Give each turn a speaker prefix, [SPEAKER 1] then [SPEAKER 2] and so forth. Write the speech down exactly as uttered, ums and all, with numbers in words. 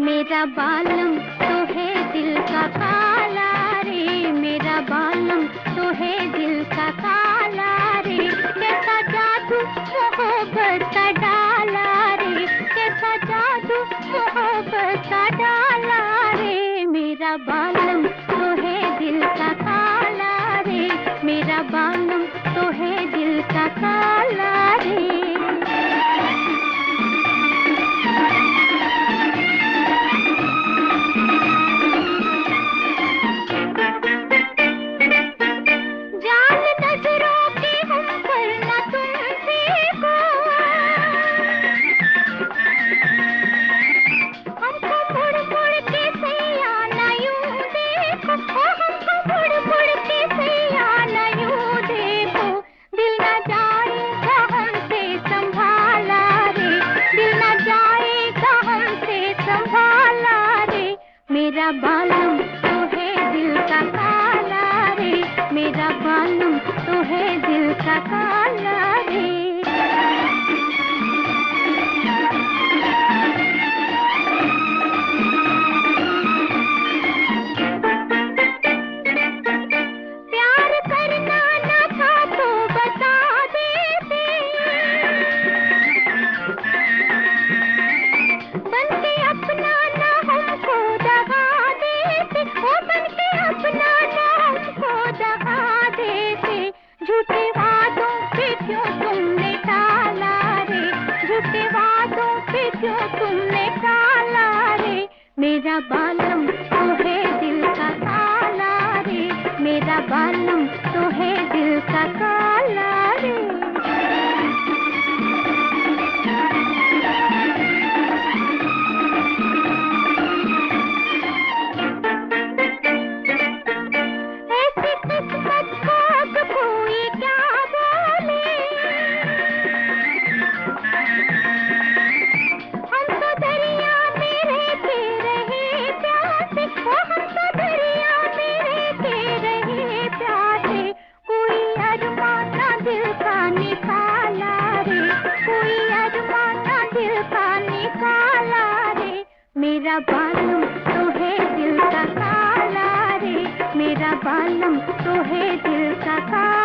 [SPEAKER 1] मेरा बालम तो है दिल का काला रे, मेरा बालम तो है दिल का काला रे। कैसा जादू मोहब्बत का डाला रे, कैसा जादू मोहब्बत का डाला रे। मेरा बालम तो है दिल का काला रे, मेरा बालम तो है दिल का काला रे। मेरा बालम तो है दिल का काला रे, मेरा बालम तो है दिल का काला रे। प्यार करना न था तो बता देते, बनके अपना ना हमको दगा देते, ओ बनके अपना ना हमको दगा देते। झूठे वादों पे क्यों तुमने टाला रे, झूठे वादों पे क्यों तुमने टाला रे। मेरा बालम तो है दिल का काला रे, मेरा बालम तो है दिल का काला रे। मेरा बालम तो है दिल का काला रे, मेरा बालम तो है दिल का काला।